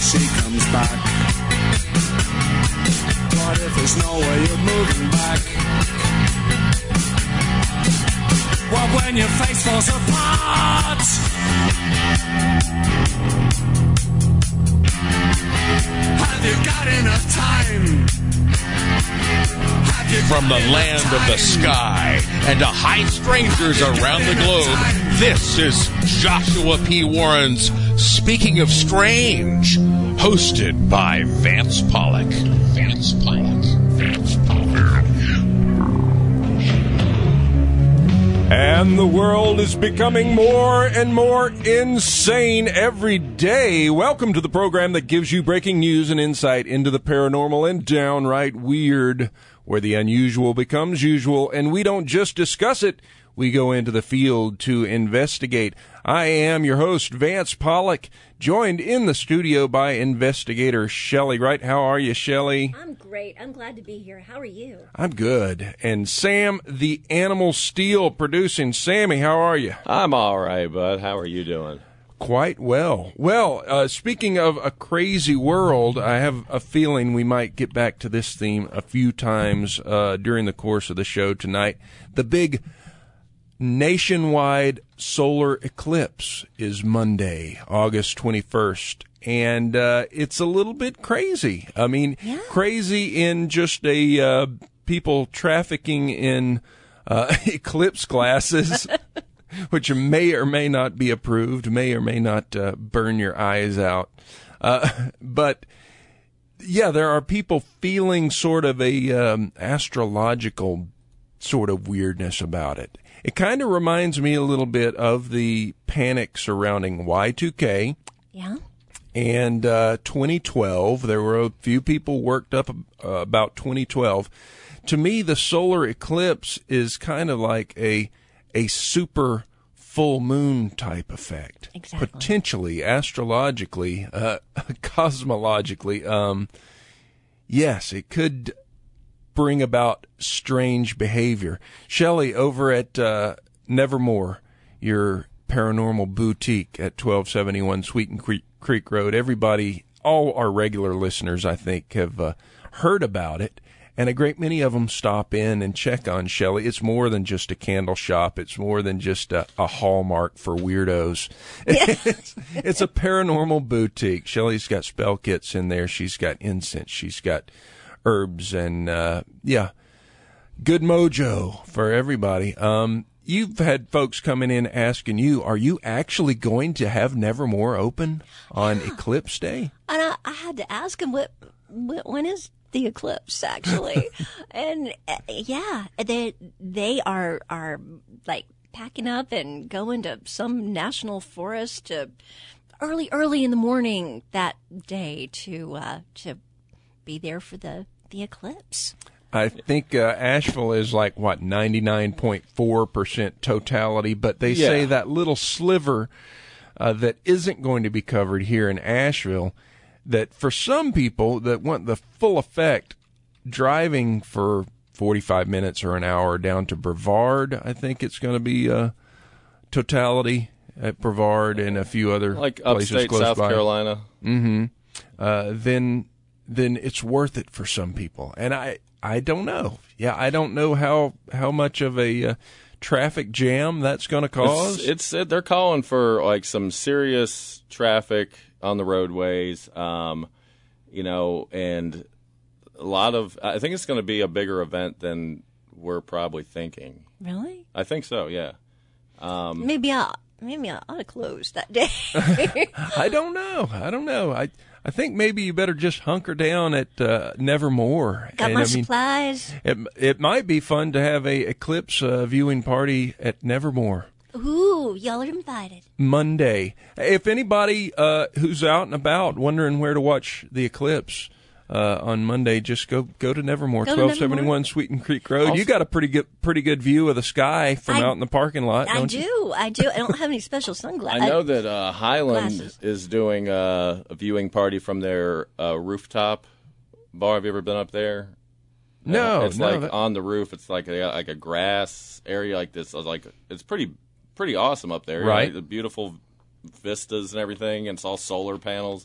she comes back? What if there's no way of moving back? What when your face falls apart? Have you got enough time? From the land of the sky and to high strangers around the globe, this is Joshua P. Warren's Speaking of Strange, hosted by Vance Pollock. Vance Pollock. Vance Pollock. And the world is becoming more and more insane every day. Welcome to the program that gives you breaking news and insight into the paranormal and downright weird, where the unusual becomes usual, and we don't just discuss it, we go into the field to investigate. I am your host, Vance Pollock, joined in the studio by investigator Shelley Wright. How are you, Shelley? I'm great. I'm glad to be here. How are you? I'm good. And Sam, the Animal Steel, producing. Sammy, how are you? I'm all right, bud. How are you doing? Quite well. Well, speaking of a crazy world, I have a feeling we might get back to this theme a few times during the course of the show tonight. The big nationwide solar eclipse is Monday, August 21st, and it's a little bit crazy. I mean, crazy in just a people trafficking in eclipse glasses. Which may or may not be approved, may or may not burn your eyes out. But, yeah, there are people feeling sort of a astrological sort of weirdness about it. It kind of reminds me a little bit of the panic surrounding Y2K. Yeah. And 2012. There were a few people worked up about 2012. To me, the solar eclipse is kind of like a super full moon type effect. Exactly. Potentially, astrologically, cosmologically, yes, it could bring about strange behavior. Shelley, over at Nevermore, your paranormal boutique at 1271 Sweeten Creek Road, everybody, all our regular listeners, I think, have heard about it. And a great many of them stop in and check on Shelley. It's more than just a candle shop. It's more than just a hallmark for weirdos. Yeah. It's a paranormal boutique. Shelley's got spell kits in there. She's got incense. She's got herbs and, good mojo for everybody. You've had folks coming in asking you, are you actually going to have Nevermore open on Eclipse Day? And I had to ask him, when is the eclipse, actually? And they are like packing up and going to some national forest to early in the morning that day to be there for the eclipse. I think Asheville is like, 99.4% totality, but they say that little sliver that isn't going to be covered here in Asheville, that for some people that want the full effect, driving for 45 minutes or an hour down to Brevard, I think it's going to be totality at Brevard and a few other like places upstate close South by. Carolina. Mm-hmm. Then it's worth it for some people. And I don't know. Yeah, I don't know how much of a traffic jam that's going to cause. They're calling for like some serious traffic on the roadways, and a lot of. I think it's going to be a bigger event than we're probably thinking. Really? I think so. Yeah. Maybe I ought to close that day. I don't know. I think maybe you better just hunker down at Nevermore. Got my supplies. It might be fun to have a eclipse viewing party at Nevermore. Ooh, y'all are invited. Monday. If anybody who's out and about wondering where to watch the eclipse on Monday, just go to Nevermore, 1271 Sweeten Creek Road. Also, you got a pretty good view of the sky from out in the parking lot, don't you? I do. I don't have any special sunglasses. I know that Highland is doing a viewing party from their rooftop bar. Have you ever been up there? No, it's on the roof. It's like a grass area like this. It's pretty awesome up there. Right. The beautiful vistas and everything. And it's all solar panels.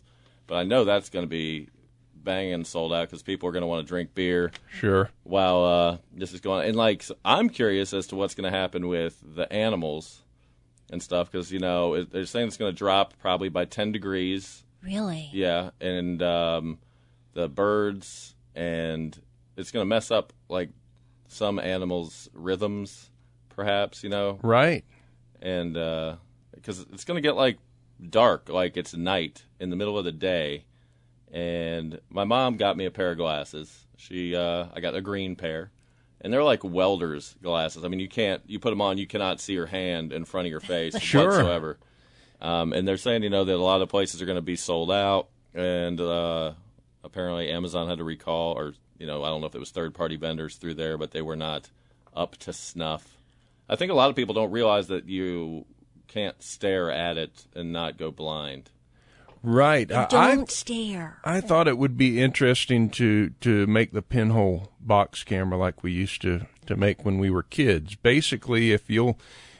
but I know that's going to be banging sold out because people are going to want to drink beer. Sure. While this is going on. And, like, so I'm curious as to what's going to happen with the animals and stuff because, they're saying it's going to drop probably by 10 degrees. Really? Yeah, and the birds, and it's going to mess up, like, some animals' rhythms, perhaps, Right. And because it's going to get, like, dark, like it's night in the middle of the day. And my mom got me a pair of glasses. I got a green pair. And they're like welder's glasses. I mean, you put them on, you cannot see your hand in front of your face Sure. whatsoever. And they're saying, that a lot of places are going to be sold out. And apparently Amazon had to recall, or, I don't know if it was third-party vendors through there, but they were not up to snuff. I think a lot of people don't realize that you can't stare at it and not go blind. Right. Don't stare. I thought it would be interesting to make the pinhole box camera like we used to make when we were kids. Basically, if you'll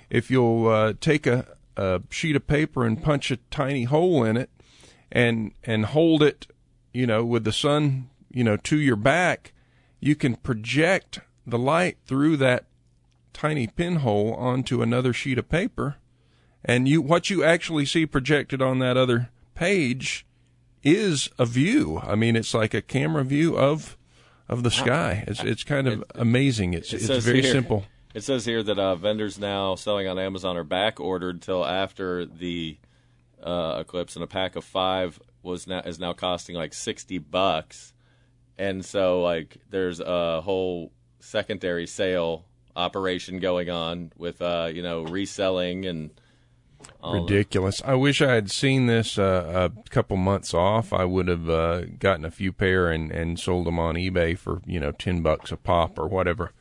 take a sheet of paper and punch a tiny hole in it and hold it, with the sun, to your back, you can project the light through that tiny pinhole onto another sheet of paper, and what you actually see projected on that other page is a view. I mean, it's like a camera view of the sky. It's kind of amazing. It's very simple. It says here that vendors now selling on Amazon are back ordered till after the eclipse, and a pack of 5 is now costing like $60, and so like there's a whole secondary sale operation going on with reselling and. Ridiculous. I wish I had seen this a couple months off. I would have gotten a few pair and sold them on eBay for, $10 a pop or whatever.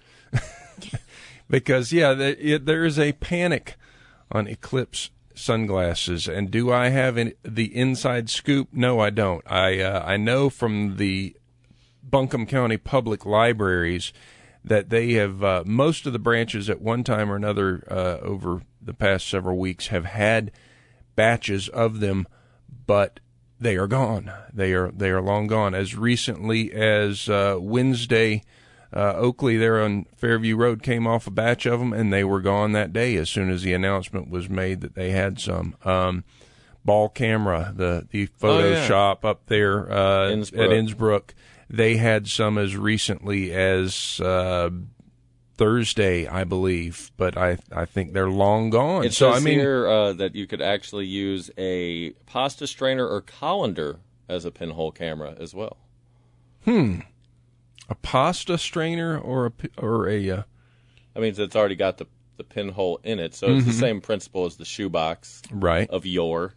Because, there is a panic on Eclipse sunglasses. And do I have the inside scoop? No, I don't. I know from the Buncombe County Public Libraries that they have most of the branches at one time or another over the past several weeks have had batches of them, but they are gone. They are long gone. As recently as Wednesday, Oakley there on Fairview Road came off a batch of them, and they were gone that day as soon as the announcement was made that they had some. Ball Camera, the photo shop up there at Innsbruck, they had some as recently as Thursday, I believe, but I think they're long gone. It says here that you could actually use a pasta strainer or colander as a pinhole camera as well. A pasta strainer or a I mean, it's already got the pinhole in it, so it's the same principle as the shoebox of yore.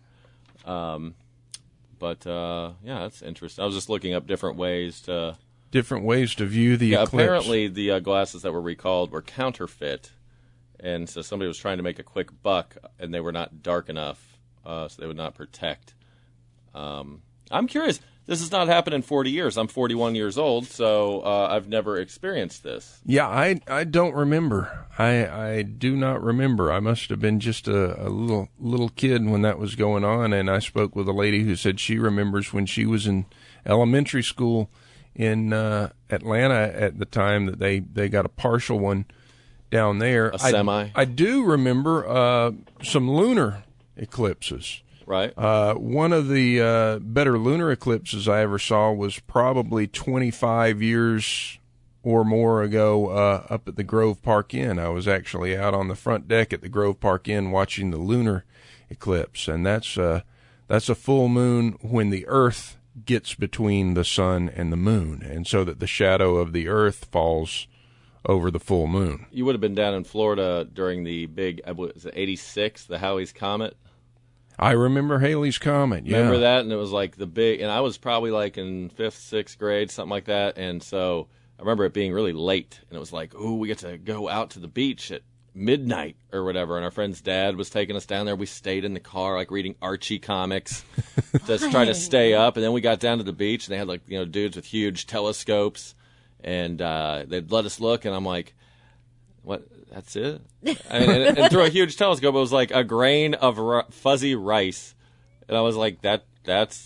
But that's interesting. I was just looking up different ways to view the eclipse. Apparently, the glasses that were recalled were counterfeit, and so somebody was trying to make a quick buck, and they were not dark enough, so they would not protect. I'm curious. This has not happened in 40 years. I'm 41 years old, so I've never experienced this. Yeah, I don't remember. I do not remember. I must have been just a little kid when that was going on, and I spoke with a lady who said she remembers when she was in elementary school in Atlanta at the time that they got a partial one down there. A semi? I do remember some lunar eclipses. Right. One of the better lunar eclipses I ever saw was probably 25 years or more ago up at the Grove Park Inn. I was actually out on the front deck at the Grove Park Inn watching the lunar eclipse, and that's a full moon when the Earth gets between the sun and the moon, and so that the shadow of the Earth falls over the full moon. You would have been down in Florida during the big, was it 86, the Halley's Comet? I remember Halley's Comet, yeah. Remember that? And it was like the big, and I was probably like in 5th, 6th grade, something like that. And so I remember it being really late. And it was like, ooh, we get to go out to the beach at midnight or whatever. And our friend's dad was taking us down there. We stayed in the car, like reading Archie comics, just trying to stay up. And then we got down to the beach, and they had like, dudes with huge telescopes. And they'd let us look, and I'm like, what? That's it? And through a huge telescope, it was like a grain of fuzzy rice. And I was like, that's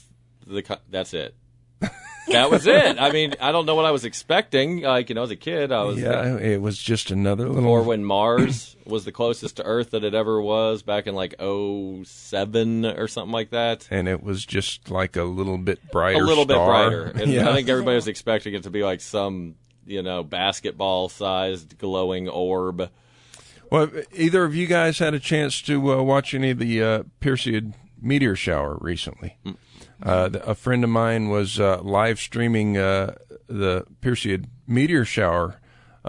that's it. That was it. I mean, I don't know what I was expecting. Like, as a kid, I was. Yeah, it was just another little. Or when Mars was the closest to Earth that it ever was back in like 2007 or something like that. And it was just like a little bit brighter. A little star. bit brighter. And Yeah. I think everybody was expecting it to be like some, basketball-sized glowing orb. Well, either of you guys had a chance to watch any of the Perseid meteor shower recently? A friend of mine was live streaming the Perseid meteor shower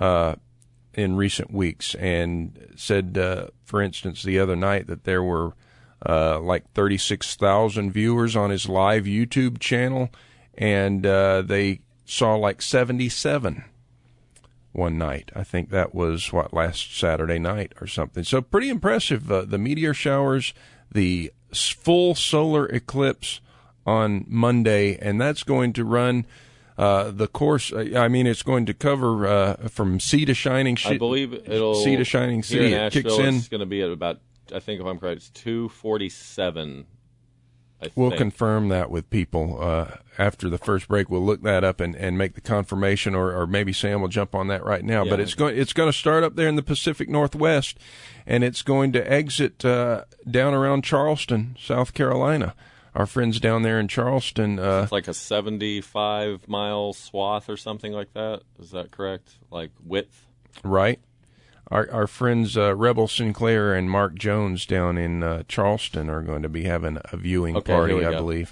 in recent weeks and said, for instance, the other night that there were like 36,000 viewers on his live YouTube channel, and they saw like 77 one night. I think that was, last Saturday night or something. So pretty impressive. The meteor showers, the full solar eclipse on Monday, and that's going to run the course. It's going to cover from sea to shining city. I believe it'll sea to shining city. Here in It kicks Asheville, in. it's going to be at about, I think if I'm correct, it's 2:47. We'll confirm that with people after the first break. We'll look that up and make the confirmation, or maybe Sam will jump on that right now. Yeah. But it's going to start up there in the Pacific Northwest, and it's going to exit down around Charleston, South Carolina. Our friends down there in Charleston. It's like a 75-mile swath or something like that. Is that correct? Like width? Right. Our friends Rebel Sinclair and Mark Jones down in Charleston are going to be having a viewing party, I believe.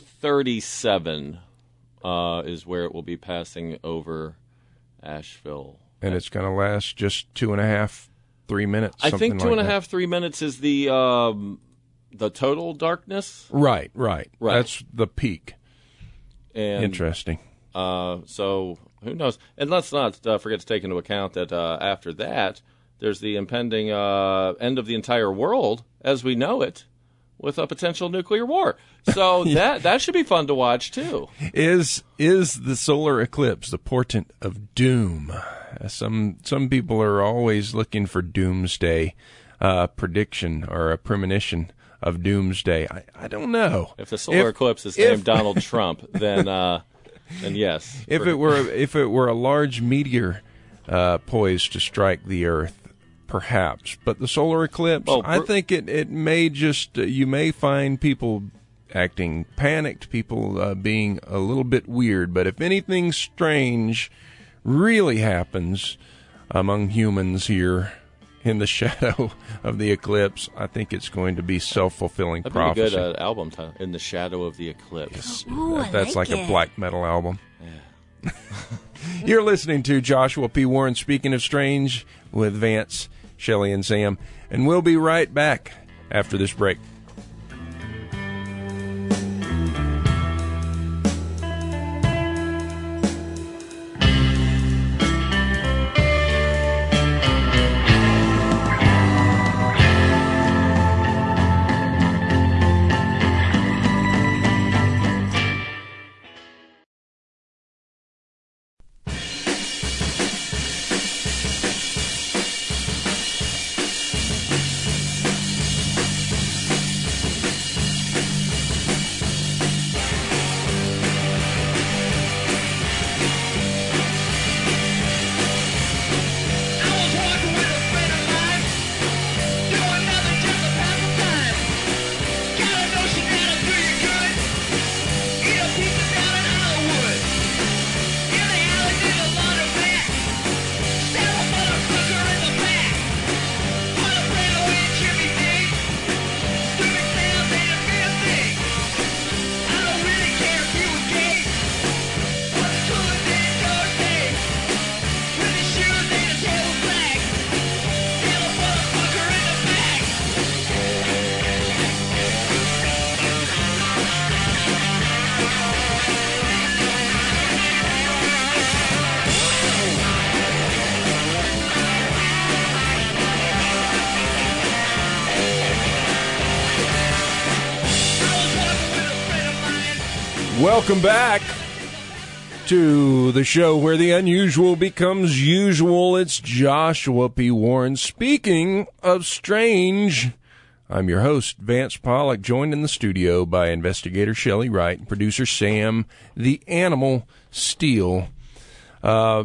2:37 is where it will be passing over Asheville. And it's going to last just 2.5, 3 minutes. I think something like 2.5, 3 minutes is the total darkness. Right. Right. That's the peak. And Interesting. so who knows? And let's not forget to take into account that after that, there's the impending end of the entire world as we know it, with a potential nuclear war. So that should be fun to watch too. Is the solar eclipse the portent of doom? Some people are always looking for doomsday prediction or a premonition of doomsday. I don't know. If the solar eclipse is named Donald Trump, then yes. If it were a large meteor poised to strike the Earth, perhaps. But the solar eclipse, I think it may just you may find people acting panicked, people being a little bit weird. But if anything strange really happens among humans here in the shadow of the eclipse, I think it's going to be self-fulfilling prophecy. That'd be a good album title, In the Shadow of the Eclipse. Ooh, That's like it. a black metal album. Yeah. You're listening to Joshua P. Warren, Speaking of Strange, with Vance, Shelley, and Sam. And we'll be right back after this break. Welcome back to the show where the unusual becomes usual. It's Joshua P. Warren. Speaking of strange, I'm your host, Vance Pollock, joined in the studio by investigator Shelley Wright and producer Sam, the Animal Steele. On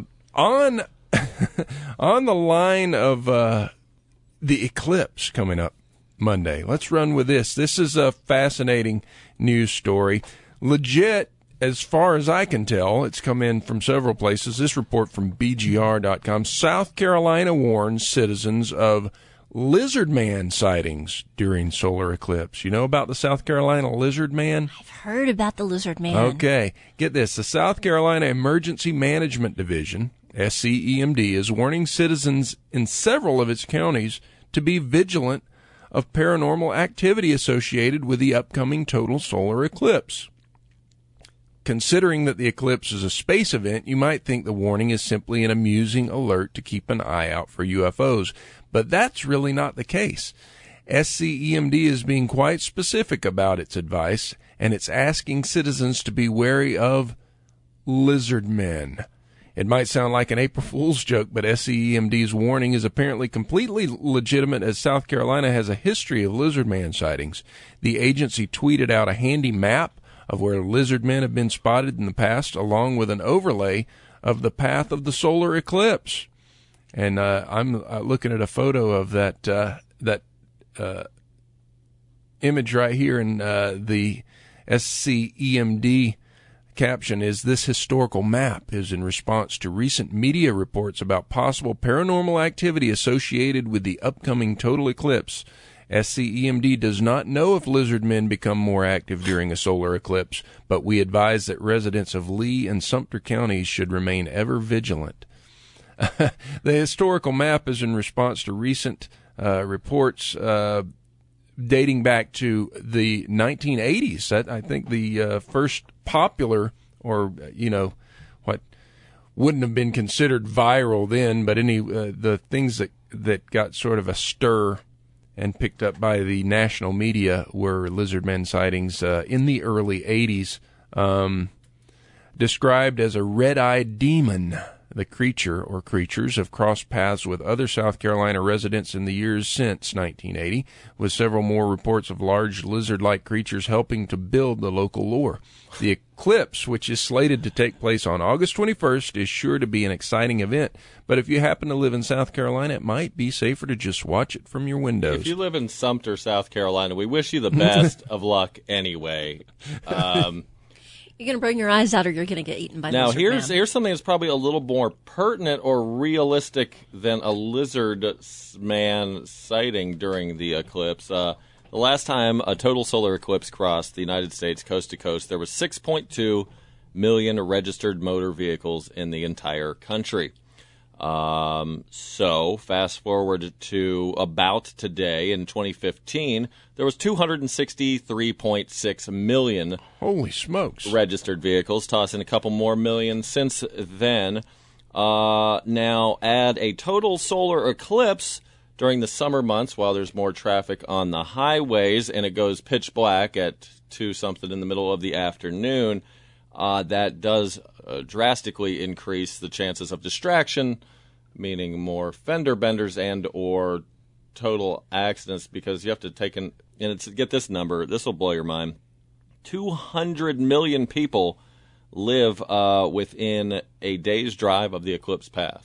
the line of the eclipse coming up Monday, let's run with this. This is a fascinating news story. Legit, as far as I can tell, it's come in from several places. This report from BGR.com. South Carolina warns citizens of lizard man sightings during solar eclipse. You know about the South Carolina lizard man? I've heard about the lizard man. Okay. Get this. The South Carolina Emergency Management Division, SCEMD, is warning citizens in several of its counties to be vigilant of paranormal activity associated with the upcoming total solar eclipse. Considering that the eclipse is a space event, you might think the warning is simply an amusing alert to keep an eye out for UFOs. But that's really not the case. SCEMD is being quite specific about its advice, and it's asking citizens to be wary of lizard men. It might sound like an April Fool's joke, but SCEMD's warning is apparently completely legitimate, as South Carolina has a history of lizard man sightings. The agency tweeted out a handy map of where lizard men have been spotted in the past, along with an overlay of the path of the solar eclipse. And I'm looking at a photo of that image right here, and the SCEMD caption is, "This historical map is in response to recent media reports about possible paranormal activity associated with the upcoming total eclipse. SCEMD does not know if lizard men become more active during a solar eclipse, but we advise that residents of Lee and Sumter counties should remain ever vigilant." The historical map is in response to recent reports dating back to the 1980s. I think the first popular, or what wouldn't have been considered viral then, but the things that got sort of a stir and picked up by the national media were lizard men sightings in the early 80s, described as a red-eyed demon. The creature or creatures have crossed paths with other South Carolina residents in the years since 1980, with several more reports of large lizard-like creatures helping to build the local lore. The eclipse, which is slated to take place on August 21st, is sure to be an exciting event, but if you happen to live in South Carolina, it might be safer to just watch it from your windows. If you live in Sumter, South Carolina, we wish you the best of luck anyway. You're going to burn your eyes out, or you're going to get eaten by now, lizard man. Here's something that's probably a little more pertinent or realistic than a lizard man sighting during the eclipse. The last time a total solar eclipse crossed the United States coast to coast, there was 6.2 million registered motor vehicles in the entire country. So fast forward to about today in 2015, there was 263.6 million. Holy smokes. Registered vehicles, tossing a couple more million since then. Now add a total solar eclipse during the summer months while there's more traffic on the highways and it goes pitch black at 2-something in the middle of the afternoon. That does drastically increase the chances of distraction, meaning more fender benders and or total accidents, because you have to take in, and it's, get this number, this will blow your mind, 200 million people live within a day's drive of the eclipse path.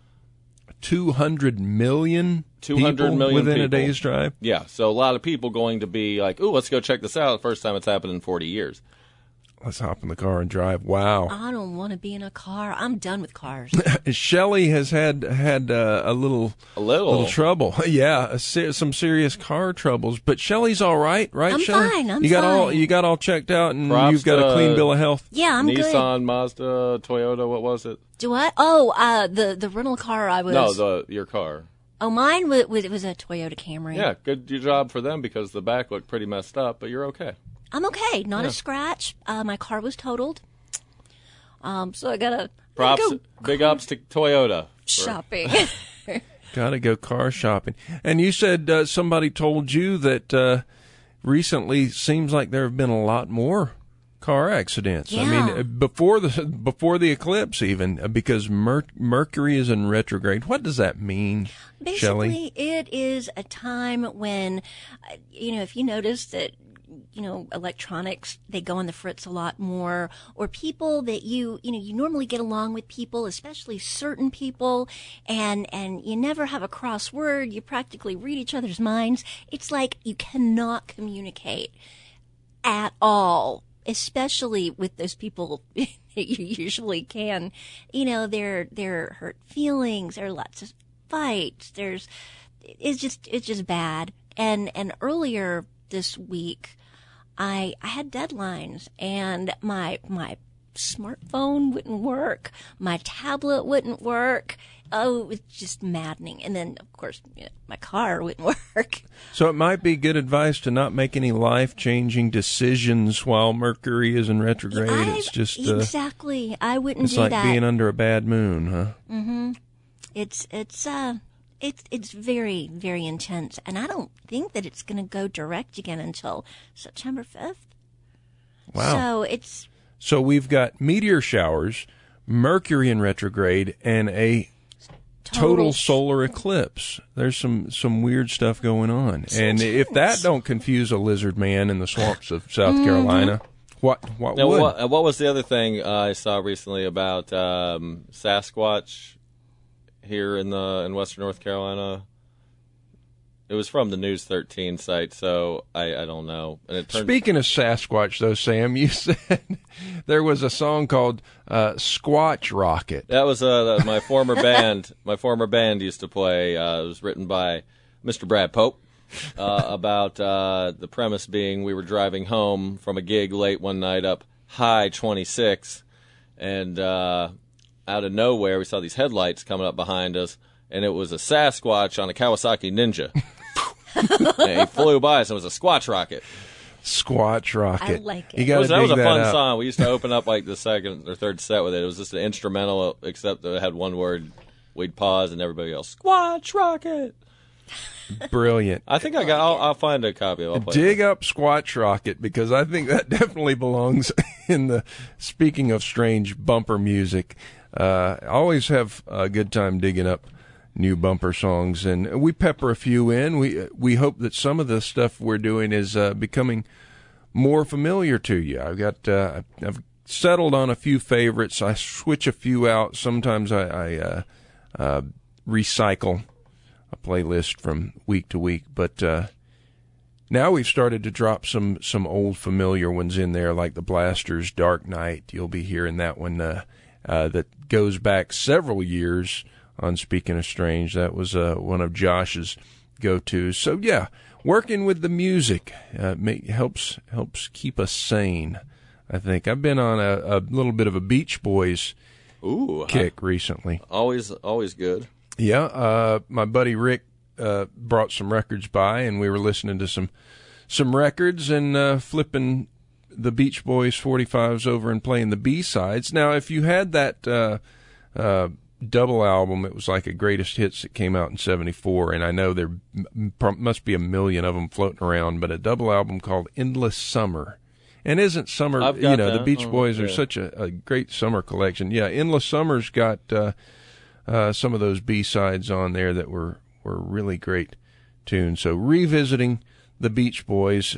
200 million 200 million within people. A day's drive? Yeah, so a lot of people going to be like, ooh, let's go check this out. First time it's happened in 40 years. Let's hop in the car and drive. Wow. I don't want to be in a car. I'm done with cars. Shelley has had a little trouble. Yeah, some serious car troubles. But Shelley's all right, right? I'm Shelley? fine. I'm you got fine. You got all checked out, and Props you've got a clean bill of health. Yeah, I'm good. Nissan, Mazda, Toyota, what was it? Do what? Oh, the rental car I was. No, your car. Oh, mine was a Toyota Camry. Yeah, good job for them because the back looked pretty messed up, but you're okay. I'm okay. Not a scratch. My car was totaled. So I gotta Props, go big ups to Toyota. shopping. Gotta go car shopping. And you said somebody told you that recently seems like there have been a lot more car accidents. Yeah. I mean, before the eclipse, even because Mercury is in retrograde. What does that mean, Shelley? Basically, it is a time when, if you notice that, electronics, they go on the fritz a lot more, or people that you normally get along with people, especially certain people, and you never have a cross word. You practically read each other's minds. It's like you cannot communicate at all, especially with those people that you usually can. There are hurt feelings. There are lots of fights. It's just bad. And earlier this week, I had deadlines, and my smartphone wouldn't work, my tablet wouldn't work. Oh, it was just maddening. And then, of course, my car wouldn't work. So it might be good advice to not make any life-changing decisions while Mercury is in retrograde. It's just exactly. I wouldn't it's do like that. being under a bad moon, huh? Mm-hmm. It's very, very intense, and I don't think that it's going to go direct again until September 5th. Wow. So So we've got meteor showers, Mercury in retrograde, and a total solar eclipse. There's some weird stuff going on. And if that don't confuse a lizard man in the swamps of South Carolina, what Now, would? what was the other thing I saw recently about Sasquatch here in Western North Carolina? It was from the News 13 site, so I don't know. And it Speaking of Sasquatch, though, Sam, you said there was a song called Squatch Rocket. That was my former band. My former band used to play. It was written by Mr. Brad Pope. About the premise being we were driving home from a gig late one night up High 26, and out of nowhere we saw these headlights coming up behind us, and it was a Sasquatch on a Kawasaki Ninja. And he flew by us, and it was a Squatch Rocket. Squatch Rocket. I like it. You gotta That was a dig fun up. song. We used to open up like the second or third set with it. It was just an instrumental, except that it had one word. We'd pause, and everybody else, Squatch Rocket. Brilliant. I think I'll find a copy of it. I'll play Dig up Squatch Rocket, because I think that definitely belongs in the speaking of strange bumper music. I always have a good time digging up new bumper songs, and we pepper a few in. We hope that some of the stuff we're doing is becoming more familiar to you. I've settled on a few favorites. I switch a few out. Sometimes I recycle a playlist from week to week, but now we've started to drop some old familiar ones in there, like the Blasters' Dark Night. You'll be hearing that one that goes back several years on Speaking of Strange. That was one of Josh's go-tos. So yeah, working with the music helps keep us sane, I think. I've been on a little bit of a Beach Boys kick recently. Always good. Yeah, my buddy Rick brought some records by, and we were listening to some records and flipping the Beach Boys 45s over and playing the B-sides. Now, if you had that double album, it was like a greatest hits that came out in 74, and I know there must be a million of them floating around, but a double album called Endless Summer. And isn't summer, I've got the that. Beach Boys are such a great summer collection. Yeah, Endless Summer's got some of those B-sides on there that were really great tunes. So revisiting the Beach Boys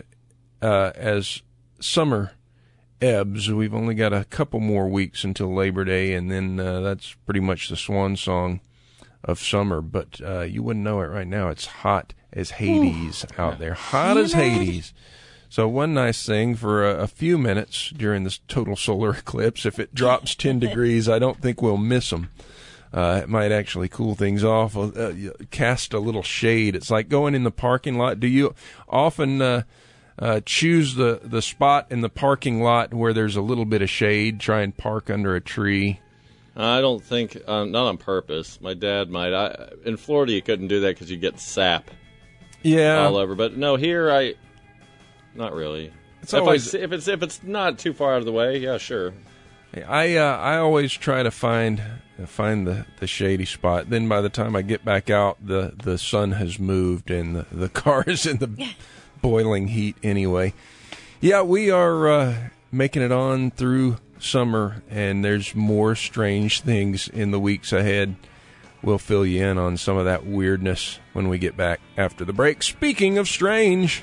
as summer ebbs. We've only got a couple more weeks until Labor Day, and then that's pretty much the swan song of summer. But you wouldn't know it right now. It's hot as Hades out there. Hot as Hades. So one nice thing for a few minutes during this total solar eclipse, if it drops 10 degrees, I don't think we'll miss them. It might actually cool things off, cast a little shade. It's like going in the parking lot. Do you often choose the spot in the parking lot where there's a little bit of shade, try and park under a tree? I don't think, not on purpose. My dad might. In Florida, you couldn't do that because you get sap all over. But no, here, not really. It's always, if it's not too far out of the way, yeah, sure. I always try to find the shady spot. Then by the time I get back out, the sun has moved and the car is in the boiling heat anyway. Yeah, we are making it on through summer, and there's more strange things in the weeks ahead. We'll fill you in on some of that weirdness when we get back after the break. Speaking of strange...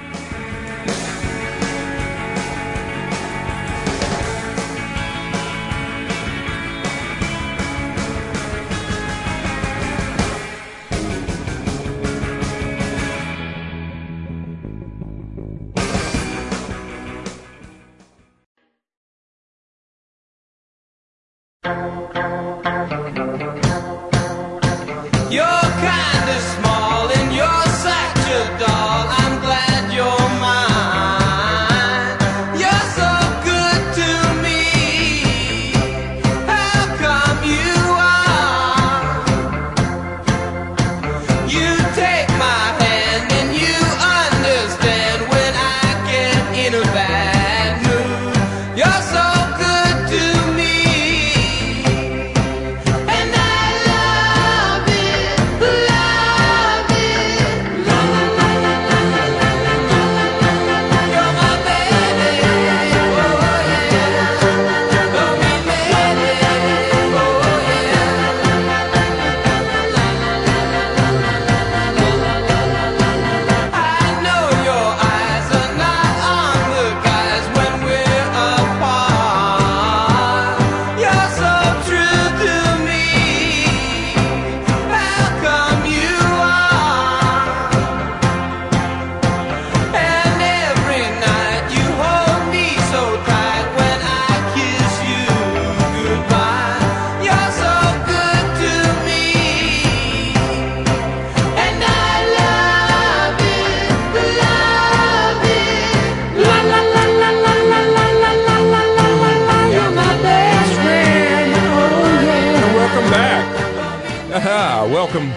Welcome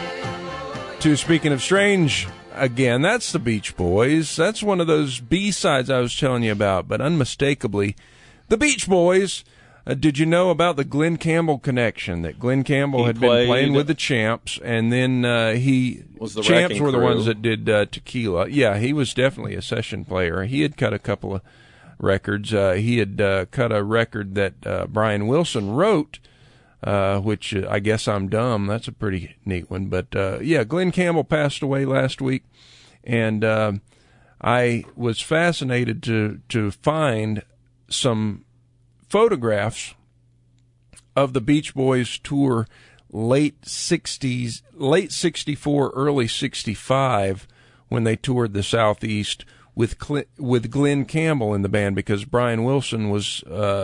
to Speaking of Strange. Again, that's the Beach Boys. That's one of those B-sides I was telling you about, but unmistakably, the Beach Boys. Did you know about the Glenn Campbell connection? That Glenn Campbell had been playing with the Champs, and then Champs were the ones that did Tequila. Yeah, he was definitely a session player. He had cut a couple of records. He had cut a record that Brian Wilson wrote, which I Guess I'm Dumb. That's a pretty neat one. But, yeah, Glenn Campbell passed away last week, and I was fascinated to find some photographs of the Beach Boys tour late 64, early 65, when they toured the Southeast with Glenn Campbell in the band, because Brian Wilson was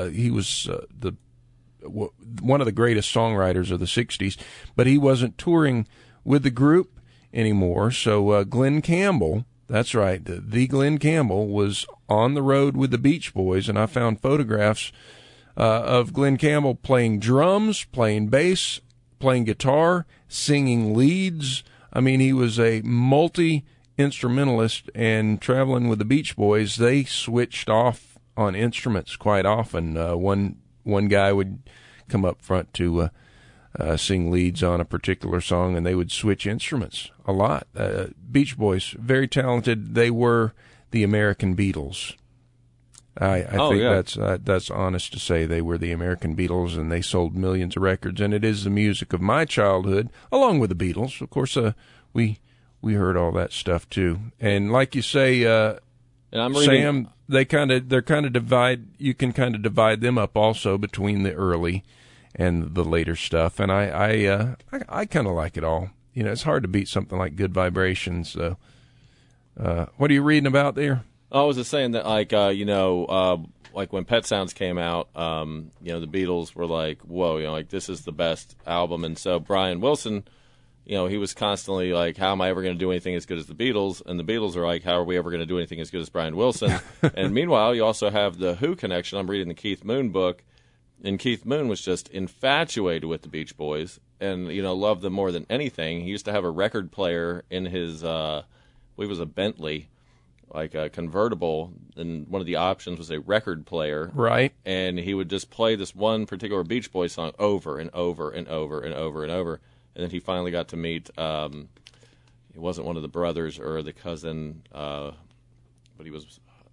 one of the greatest songwriters of the 60s, but he wasn't touring with the group anymore. So Glenn Campbell, that's right, the Glenn Campbell was on the road with the Beach Boys, and I found photographs of Glenn Campbell playing drums, playing bass, playing guitar, singing leads. I mean, he was a multi-instrumentalist, and traveling with the Beach Boys, they switched off on instruments quite often. One guy would come up front to sing leads on a particular song, and they would switch instruments a lot. Beach Boys, very talented. They were the American Beatles. I think that's honest to say. They were the American Beatles, and they sold millions of records, and it is the music of my childhood, along with the Beatles. Of course, we heard all that stuff too. And like you say, and I'm reading, Sam, they're kind of divide. You can kind of divide them up also between the early and the later stuff. And I kind of like it all. You know, it's hard to beat something like Good Vibrations. So, what are you reading about there? I was just saying that, like, like when Pet Sounds came out, the Beatles were like, whoa, like, this is the best album. And so Brian Wilson, he was constantly like, how am I ever going to do anything as good as the Beatles? And the Beatles are like, how are we ever going to do anything as good as Brian Wilson? And meanwhile, you also have the Who connection. I'm reading the Keith Moon book, and Keith Moon was just infatuated with the Beach Boys and, loved them more than anything. He used to have a record player in his, I believe it was a Bentley, like a convertible, and one of the options was a record player. Right. And he would just play this one particular Beach Boys song over and over and over and over and over. And then he finally got to meet, it wasn't one of the brothers or the cousin, but he was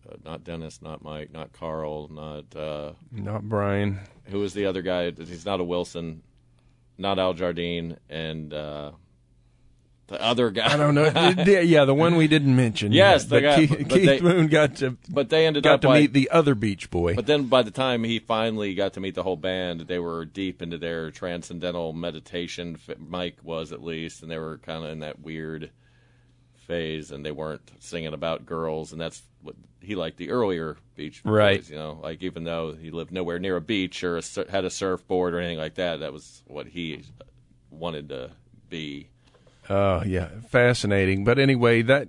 not Dennis, not Mike, not Carl, not Brian. Who was the other guy? He's not a Wilson, not Al Jardine, and the other guy. I don't know. Yeah, the one we didn't mention. Yes, but Keith Moon got to. But they ended got up to meet the other Beach Boy. But then by the time he finally got to meet the whole band, they were deep into their transcendental meditation. Mike was, at least, and they were kind of in that weird phase, and they weren't singing about girls, and that's what he liked, the earlier Beach Boys, right? Like even though he lived nowhere near a beach or had a surfboard or anything like that, that was what he wanted to be. Oh, yeah, fascinating. But anyway, that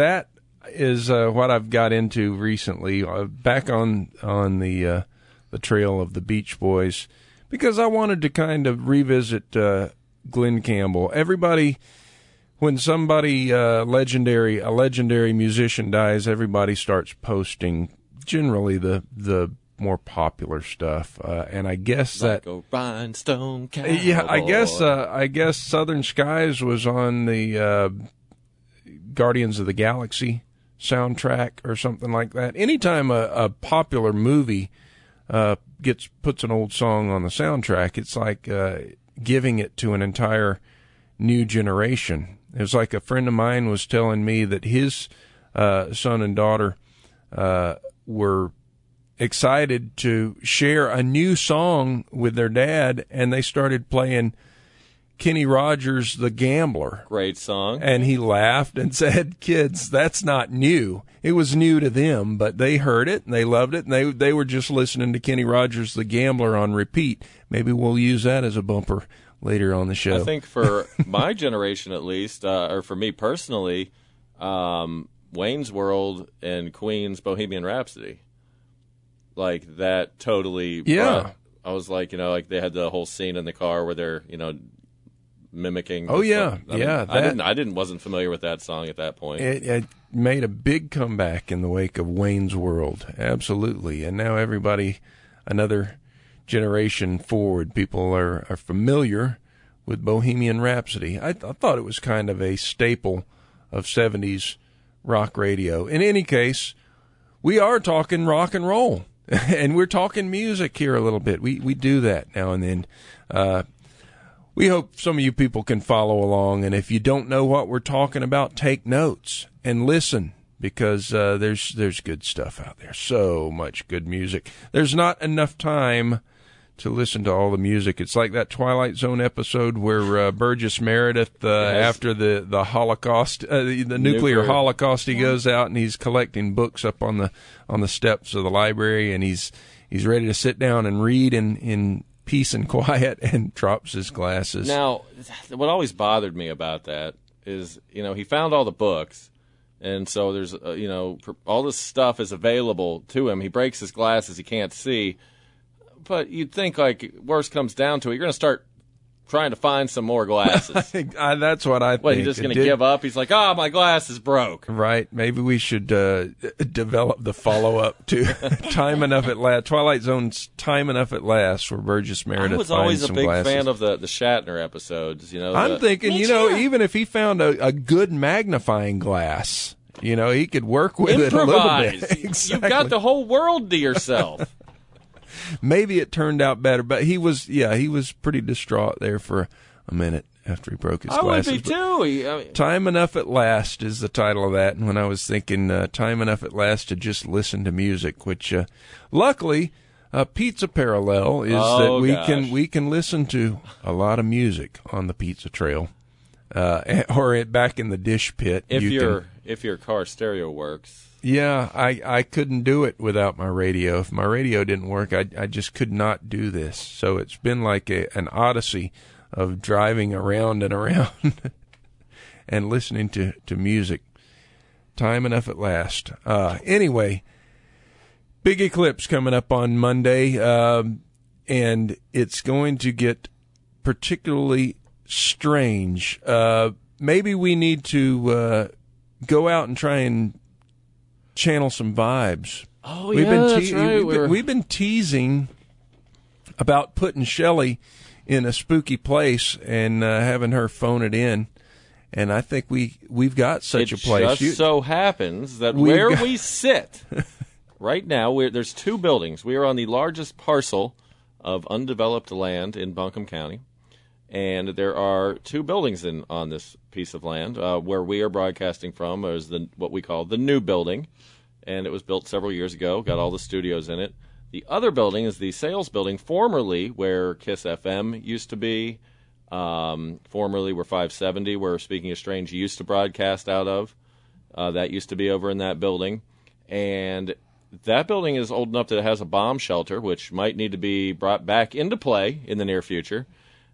is what I've got into recently, back on the trail of the Beach Boys, because I wanted to kind of revisit Glenn Campbell. Everybody, when somebody a legendary musician dies, everybody starts posting generally the more popular stuff, and I guess like a rhinestone cowboy. Yeah, I guess Southern Skies was on the Guardians of the Galaxy soundtrack or something like that. Anytime a popular movie puts an old song on the soundtrack, it's like giving it to an entire new generation. It was like a friend of mine was telling me that his son and daughter were excited to share a new song with their dad, and they started playing Kenny Rogers' The Gambler. Great song. And he laughed and said, "Kids, that's not new. It was new to them, but they heard it and they loved it, and they were just listening to Kenny Rogers' The Gambler on repeat. Maybe we'll use that as a bumper later on the show." I think for my generation, at least, or for me personally, Wayne's World and Queen's Bohemian Rhapsody. Like that totally. Yeah. I was like, like they had the whole scene in the car where they're, mimicking. Oh yeah, I wasn't familiar with that song at that point. It made a big comeback in the wake of Wayne's World, absolutely. And now everybody, another generation forward, people are familiar with Bohemian Rhapsody. I thought it was kind of a staple of 70s rock radio. In any case, we are talking rock and roll. And we're talking music here a little bit. We do that now and then. We hope some of you people can follow along. And if you don't know what we're talking about, take notes and listen, because there's good stuff out there. So much good music. There's not enough time to listen to all the music. It's like that Twilight Zone episode where Burgess Meredith, after the Holocaust, the nuclear Holocaust, he goes out and he's collecting books up on the steps of the library, and he's ready to sit down and read in peace and quiet, and drops his glasses. Now, what always bothered me about that is, he found all the books, and so there's, all this stuff is available to him. He breaks his glasses, he can't see. But you'd think, like, worst comes down to it, you're going to start trying to find some more glasses. That's what I think. What, he's just going to give up? He's like, my glasses broke. Right. Maybe we should develop the follow-up to Time Enough at Last. Twilight Zone's Time Enough at Last, where Burgess Meredith finds some glasses. I was always a big fan of the Shatner episodes. I'm thinking, even if he found a good magnifying glass, he could work with it a little bit. Exactly. You've got the whole world to yourself. Maybe it turned out better, but he was pretty distraught there for a minute after he broke his glasses. I would be too. Time Enough at Last is the title of that, and when I was thinking Time Enough at Last to just listen to music, which luckily Pizza Parallel is that we can listen to a lot of music on the Pizza Trail, or back in the dish pit. If your car stereo works. Yeah, I couldn't do it without my radio. If my radio didn't work, I just could not do this. So it's been like an odyssey of driving around and around and listening to music. Time Enough at Last. Anyway, big eclipse coming up on Monday, and it's going to get particularly strange. Maybe we need to go out and try and channel some vibes. Oh, that's right. We've been teasing about putting Shelley in a spooky place and having her phone it in. And I think we've got such a place. It just so happens that where we sit right now, there's 2 buildings. We are on the largest parcel of undeveloped land in Buncombe County, and there are 2 buildings on this piece of land. Where we are broadcasting from is what we call the new building, and it was built several years ago, got all the studios in it. The other building is the sales building, formerly where KISS FM used to be, formerly where 570, where Speaking of Strange used to broadcast out of. That used to be over in that building. And that building is old enough that it has a bomb shelter, which might need to be brought back into play in the near future.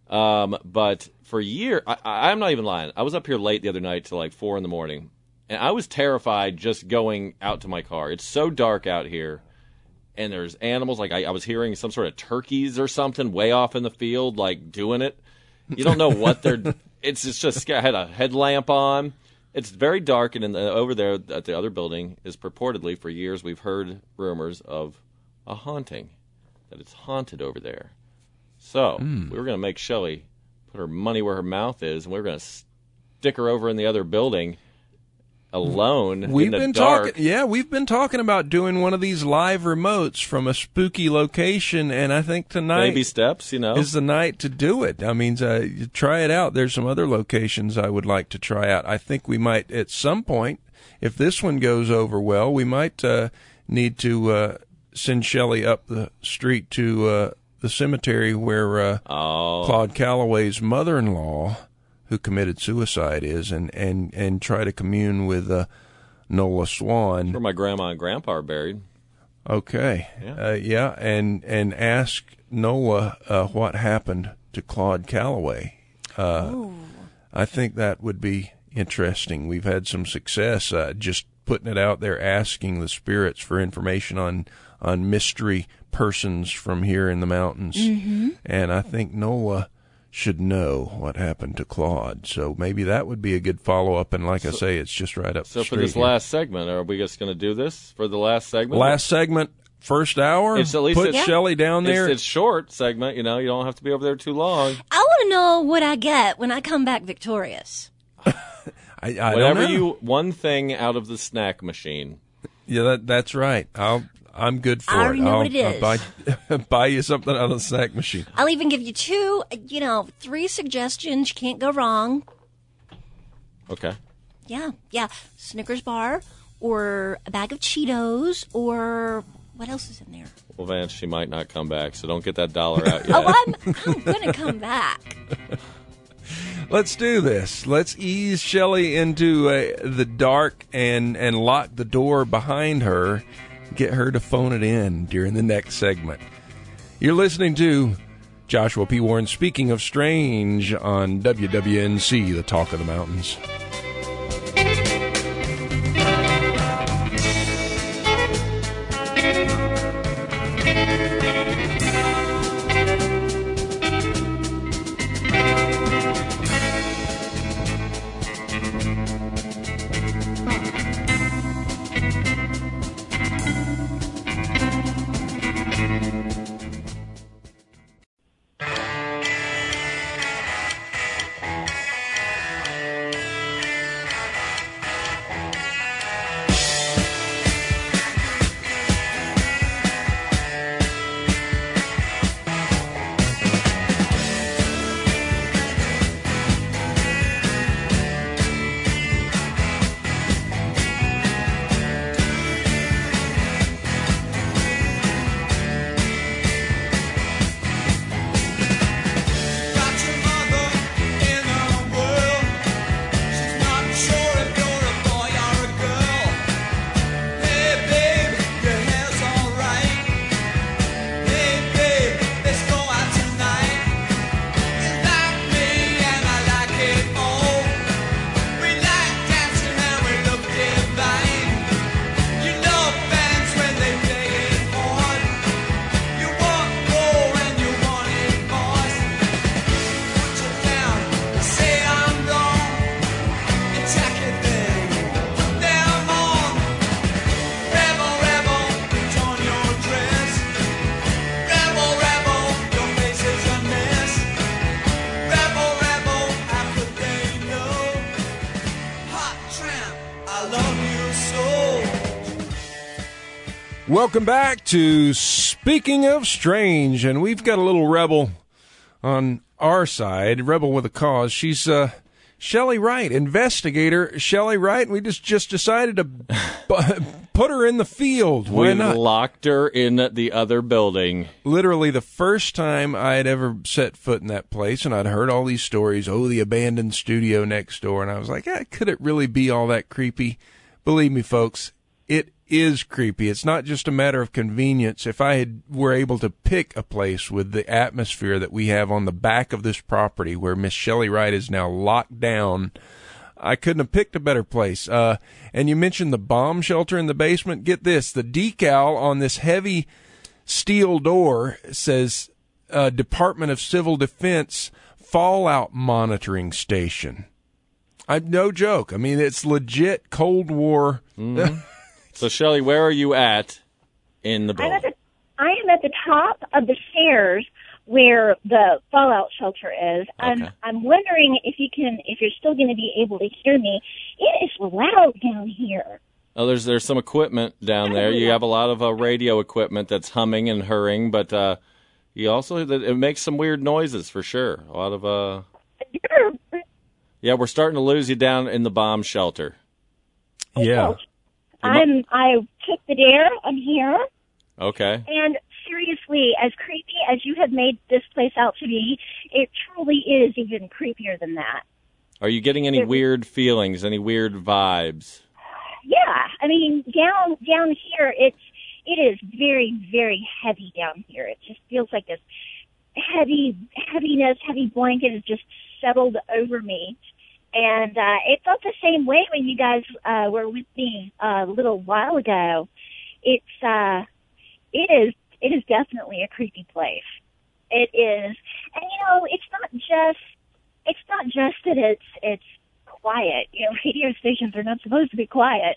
But for years, I'm not even lying. I was up here late the other night till like 4 in the morning, and I was terrified just going out to my car. It's so dark out here, and there's animals. Like I was hearing some sort of turkeys or something way off in the field, like doing it. You don't know what they're. It's just I had a headlamp on. It's very dark, and over there at the other building is purportedly, for years, we've heard rumors of a haunting, that it's haunted over there. So we were going to make Shelley put her money where her mouth is, and we were going to stick her over in the other building alone in the dark. We've been talking about doing one of these live remotes from a spooky location, and I think tonight baby steps, is the night to do it. I mean, try it out. There's some other locations I would like to try out. I think we might, at some point, if this one goes over well, we might need to send Shelley up the street to the cemetery where Claude Calloway's mother-in-law, who committed suicide, is, and try to commune with Nola Swan. Where my grandma and grandpa are buried. Okay. Yeah. And ask Nola what happened to Claude Calloway. I think that would be interesting. We've had some success just putting it out there, asking the spirits for information on mystery persons from here in the mountains. Mm-hmm. And I think Nola should know what happened to Claude. So maybe that would be a good follow-up. And like I say, it's just right up the street. So for this last segment, are we just going to do this for the last segment? Last segment, first hour? It's at least put Shelley down there. It's short segment, you don't have to be over there too long. I want to know what I get when I come back victorious. I Whatever don't know. one thing out of the snack machine. Yeah, that's right. I'm good for it. I already know what it is. I'll buy you something out of the snack machine. I'll even give you 3 suggestions. You can't go wrong. Okay. Yeah. Snickers bar, or a bag of Cheetos, or what else is in there? Well, Vance, she might not come back, so don't get that $1 out yet. I'm going to come back. Let's do this. Let's ease Shelley into the dark and lock the door behind her. Get her to phone it in during the next segment. You're listening to Joshua P. Warren Speaking of Strange on WWNC, the Talk of the Mountains. Welcome back to Speaking of Strange, and we've got a little rebel on our side, rebel with a cause. She's Shelley Wright, investigator Shelley Wright. We just decided to put her in the field. Why We not? locked her in the other building. Literally the first time I had ever set foot in that place, and I'd heard all these stories, the abandoned studio next door, and I was like, could it really be all that creepy? Believe me, folks, it is creepy. It's not just a matter of convenience. If I were able to pick a place with the atmosphere that we have on the back of this property where Miss Shelley Wright is now locked down, I couldn't have picked a better place. And you mentioned the bomb shelter in the basement. Get this, the decal on this heavy steel door says Department of Civil Defense Fallout Monitoring Station. No joke. I mean, it's legit Cold War. Mm-hmm. So, Shelley, where are you at in the building? I am at the top of the stairs where the fallout shelter is. Okay. I'm wondering if you're still going to be able to hear me. It is loud down here. Oh, there's some equipment down there. You have a lot of radio equipment that's humming and hurring, but you also it makes some weird noises for sure. A lot of yeah, we're starting to lose you down in the bomb shelter. Yeah. I took the dare. I'm here. Okay. And seriously, as creepy as you have made this place out to be, it truly is even creepier than that. Are you getting any weird feelings, any weird vibes? Yeah, I mean, down here, it is very, very heavy down here. It just feels like this heavy blanket has just settled over me. And it felt the same way when you guys were with me a little while ago. It is definitely a creepy place. It is, and it's not just that it's quiet. Radio stations are not supposed to be quiet.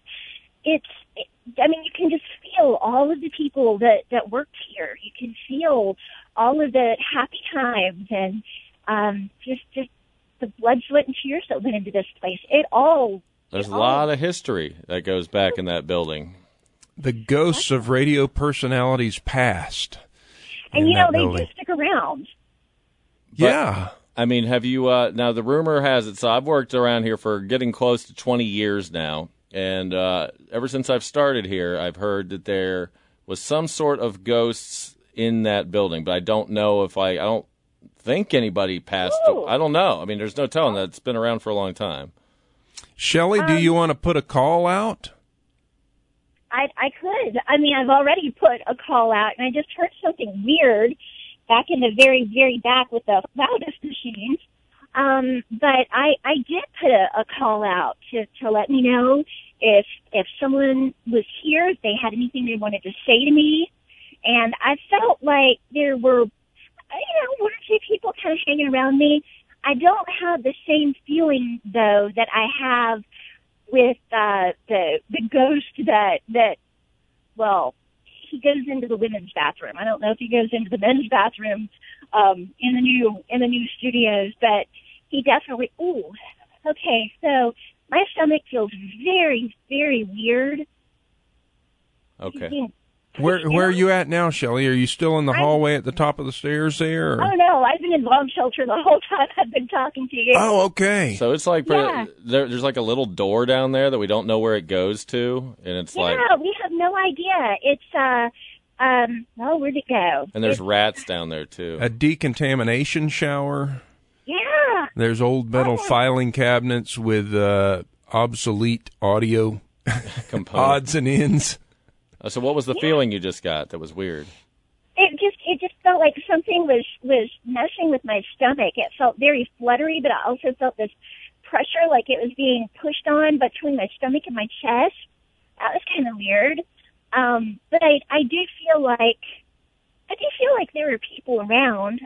I mean, you can just feel all of the people that worked here. You can feel all of the happy times and just the blood, sweat, and tears that went into this place. There's a lot of history that goes back in that building. The ghosts of radio personalities past. And they do stick around. Yeah. I mean, have you, now the rumor has it, so I've worked around here for getting close to 20 years now, and ever since I've started here, I've heard that there was some sort of ghosts in that building, but I don't know if I don't think anybody passed. I don't know. I mean, there's no telling that. It's been around for a long time. Shelley, do you want to put a call out? I could. I mean, I've already put a call out, and I just heard something weird back in the very, very back with the loudest machines. But I did put a call out to let me know if someone was here, if they had anything they wanted to say to me. And I felt like there were, one or two people kind of hanging around me. I don't have the same feeling, though, that I have with the ghost that he goes into the women's bathroom. I don't know if he goes into the men's bathroom in the new studios, but he definitely. Ooh, okay. So my stomach feels very, very weird. Okay. Where are you at now, Shelley? Are you still in the hallway at the top of the stairs there? Or? Oh, no. I've been in bomb shelter the whole time I've been talking to you. Oh, okay. So it's like there's like a little door down there that we don't know where it goes to, and it's like... Yeah, we have no idea. It's, where'd it go? And there's rats down there, too. A decontamination shower. Yeah. There's old metal filing cabinets with obsolete audio odds and ends. So what was the feeling you just got that was weird? It just felt like something was messing with my stomach. It felt very fluttery, but I also felt this pressure, like it was being pushed on between my stomach and my chest. That was kind of weird. But I do feel like there are people around.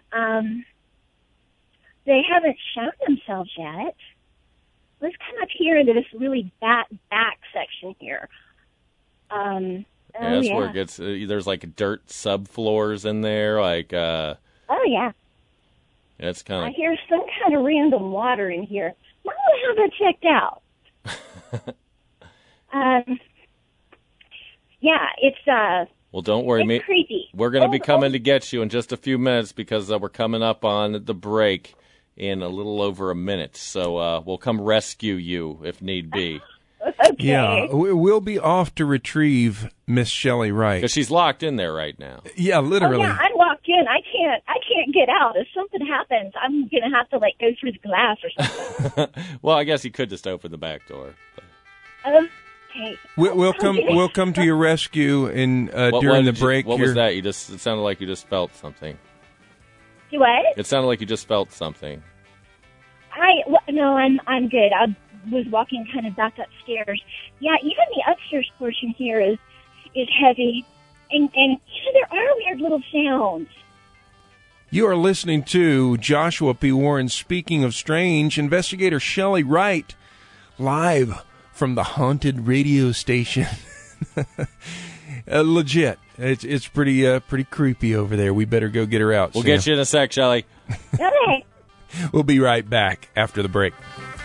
They haven't shown themselves yet. Let's come up here into this really back section here. That's where it gets. There's like dirt subfloors in there, like. Oh yeah. It's kind of. I hear some kind of random water in here. Why don't I have it checked out? Yeah, it's Well, don't worry, it's creepy. We're going to be coming to get you in just a few minutes because we're coming up on the break in a little over a minute. So we'll come rescue you if need be. Okay. Yeah, we'll be off to retrieve Miss Shelley Wright. Because she's locked in there right now. Yeah, literally. Oh, yeah, I'm locked in. I can't get out. If something happens, I'm gonna have to go through the glass or something. Well, I guess you could just open the back door. Okay. We'll come to your rescue in during the break. What here. was that? It sounded like you just felt something. Do what? It sounded like you just felt something. No, I'm good. I was walking kind of back upstairs. Yeah, even the upstairs portion here is heavy, and there are weird little sounds. You are listening to Joshua P. Warren Speaking of Strange. Investigator Shelley Wright, live from the haunted radio station. Legit, it's pretty creepy over there. We better go get her out. We'll get you in a sec, Shelley. Okay. We'll be right back after the break.